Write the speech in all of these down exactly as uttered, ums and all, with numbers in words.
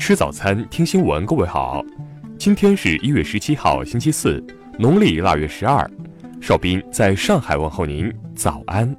吃早餐，听新闻。各位好，今天是一月十七号，星期四，农历腊月十二。邵斌在上海问候您早安。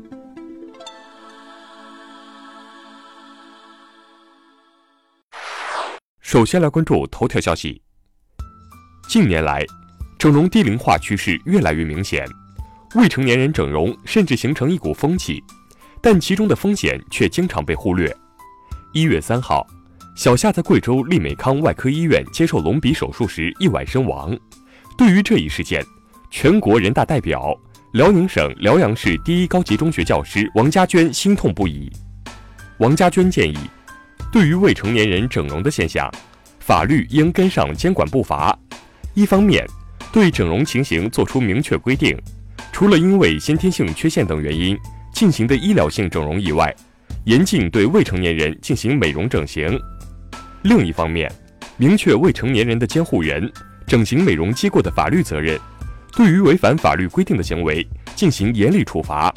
首先来关注头条消息。近年来，整容低龄化趋势越来越明显，未成年人整容甚至形成一股风气，但其中的风险却经常被忽略。一月三号，小夏在贵州利美康外科医院接受隆鼻手术时意外身亡。对于这一事件，全国人大代表、辽宁省辽阳市第一高级中学教师王家娟心痛不已。王家娟建议，对于未成年人整容的现象，法律应跟上监管步伐。一方面，对整容情形作出明确规定，除了因为先天性缺陷等原因进行的医疗性整容以外，严禁对未成年人进行美容整形。另一方面，明确未成年人的监护人、整形美容机构的法律责任，对于违反法律规定的行为进行严厉处罚。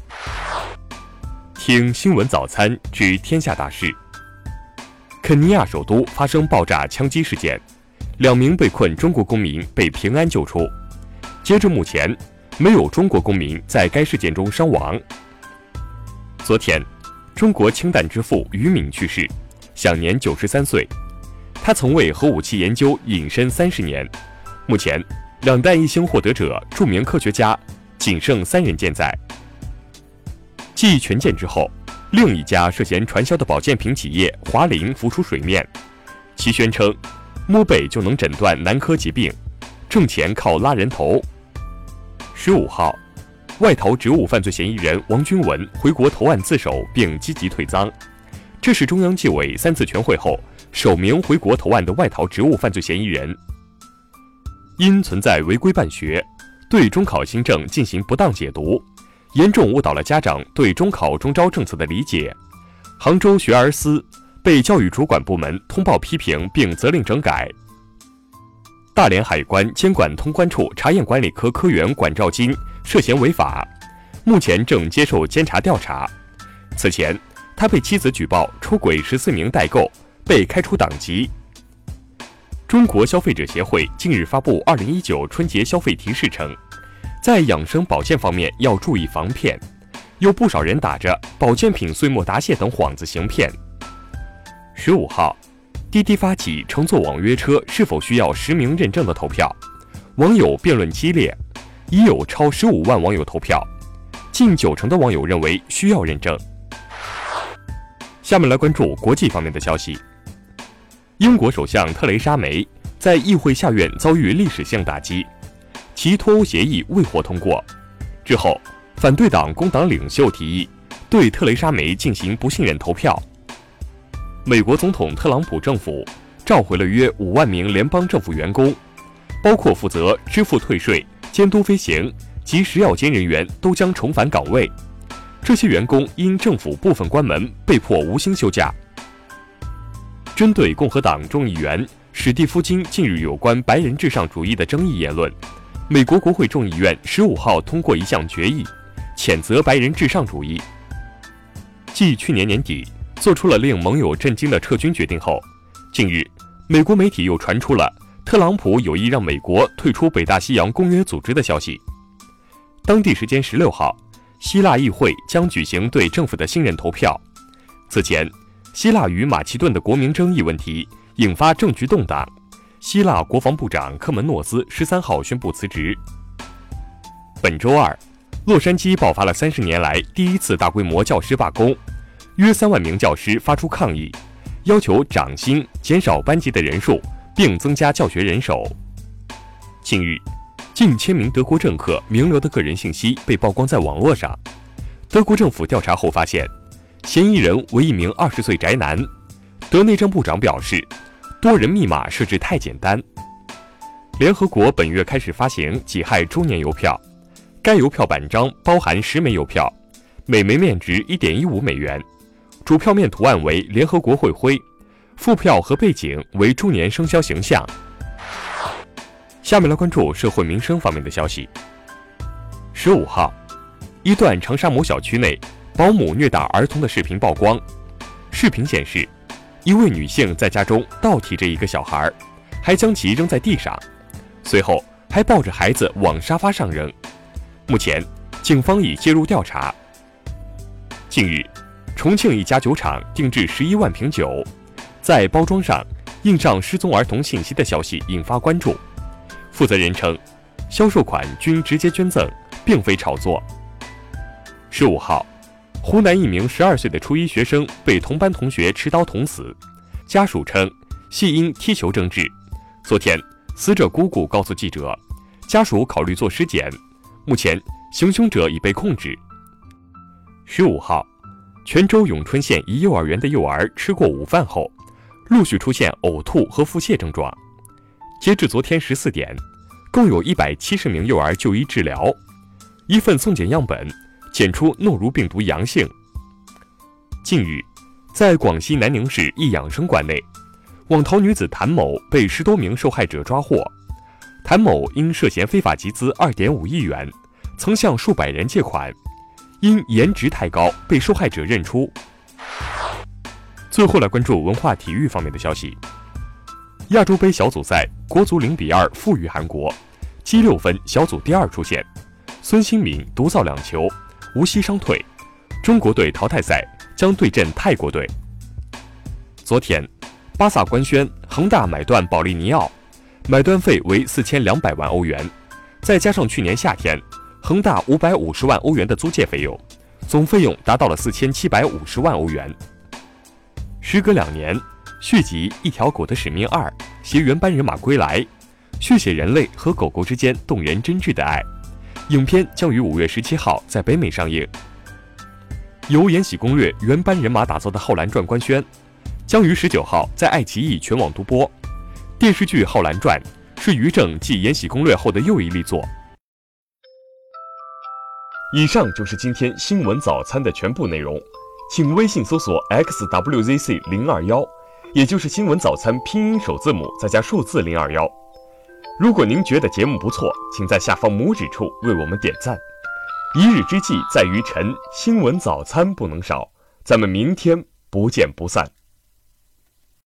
听新闻早餐知天下大事。肯尼亚首都发生爆炸枪击事件，两名被困中国公民被平安救出。截至目前，没有中国公民在该事件中伤亡。昨天，中国氢弹之父于敏去世，享年九十三岁。他曾为核武器研究隐身三十年。目前，两弹一星获得者著名科学家仅剩三人健在。继权健之后，另一家涉嫌传销的保健品企业华林浮出水面，其宣称摸背就能诊断男科疾病，挣钱靠拉人头。十五号，外逃职务犯罪嫌疑人王军文回国投案自首并积极退赃，这是中央纪委三次全会后首名回国投案的外逃职务犯罪嫌疑人。因存在违规办学，对中考新政进行不当解读，严重误导了家长对中考中招政策的理解。杭州学而思被教育主管部门通报批评并责令整改。大连海关监管通关处查验管理科科员管兆金涉嫌违法，目前正接受监察调查。此前，他被妻子举报出轨十四名代购，被开除党籍。中国消费者协会近日发布二零一九春节消费提示称，在养生保健方面要注意防骗，有不少人打着保健品岁末答谢等幌子行骗。十五号，滴滴发起乘坐网约车是否需要实名认证的投票，网友辩论激烈，已有超十五万网友投票，近九成的网友认为需要认证。下面来关注国际方面的消息。英国首相特蕾莎梅在议会下院遭遇历史性打击，其脱欧协议未获通过。之后，反对党工党领袖提议对特蕾莎梅进行不信任投票。美国总统特朗普政府召回了约五万名联邦政府员工，包括负责支付退税、监督飞行及食药监人员都将重返岗位。这些员工因政府部分关门被迫无薪休假。针对共和党众议员史蒂夫金近日有关白人至上主义的争议言论，美国国会众议院十五号通过一项决议，谴责白人至上主义。继去年年底做出了令盟友震惊的撤军决定后，近日美国媒体又传出了特朗普有意让美国退出北大西洋公约组织的消息。当地时间十六号，希腊议会将举行对政府的信任投票。此前，希腊与马其顿的国民争议问题引发政局动荡，希腊国防部长科门诺斯十三号宣布辞职。本周二，洛杉矶爆发了三十年来第一次大规模教师罢工，约三万名教师发出抗议，要求涨薪、减少班级的人数，并增加教学人手。近日，近千名德国政客名流的个人信息被曝光在网络上。德国政府调查后发现，嫌疑人为一名二十岁宅男。德内政部长表示，多人密码设置太简单。联合国本月开始发行己亥周年邮票，该邮票版章包含十枚邮票，每枚面值 一点一五美元，主票面图案为联合国会徽，副票和背景为猪年生肖形象。下面来关注社会民生方面的消息。十五号，一段长沙某小区内保姆虐打儿童的视频曝光。视频显示， 一位女性在家中倒提着一个小孩，还将其扔在地上，随后还抱着孩子往沙发上扔。目前，警方已介入调查。近日，重庆一家酒厂定制十一万瓶酒，在包装上印上失踪儿童信息的消息引发关注。负责人称，销售款均直接捐赠，并非炒作。十五号，湖南一名十二岁的初一学生被同班同学持刀捅死，家属称系因踢球争执。昨天，死者姑姑告诉记者，家属考虑做尸检，目前行凶者已被控制。十五号，泉州永春县一幼儿园的幼儿吃过午饭后，陆续出现呕吐和腹泻症状。截至昨天十四点，共有一百七十名幼儿就医治疗，一份送检样本检出诺如病毒阳性。近日，在广西南宁市一养生馆内，网逃女子谭某被十多名受害者抓获。谭某因涉嫌非法集资 二点五亿元，曾向数百人借款，因颜值太高被受害者认出。最后来关注文化体育方面的消息。亚洲杯小组赛，国足零比二负于韩国，积六分，小组第二出线。孙兴慜独造两球，无锡伤退。中国队淘汰赛将对阵泰国队。昨天，巴萨官宣恒大买断保利尼奥，买断费为四千两百万欧元，再加上去年夏天恒大五百五十万欧元的租借费用，总费用达到了四千七百五十万欧元。时隔两年，续集《一条狗的使命二》携原班人马归来，续写人类和狗狗之间动人真挚的爱。影片将于五月十七号在北美上映。由《延禧攻略》原班人马打造的《浩然传》官宣，将于十九号在爱奇艺全网独播。电视剧《浩然传》是于正继《延禧攻略》后的又一力作。以上就是今天新闻早餐的全部内容，请微信搜索 X W Z C 零二一，也就是新闻早餐拼音首字母再加数字零二一。如果您觉得节目不错，请在下方拇指处为我们点赞。一日之计在于晨，新闻早餐不能少，咱们明天不见不散。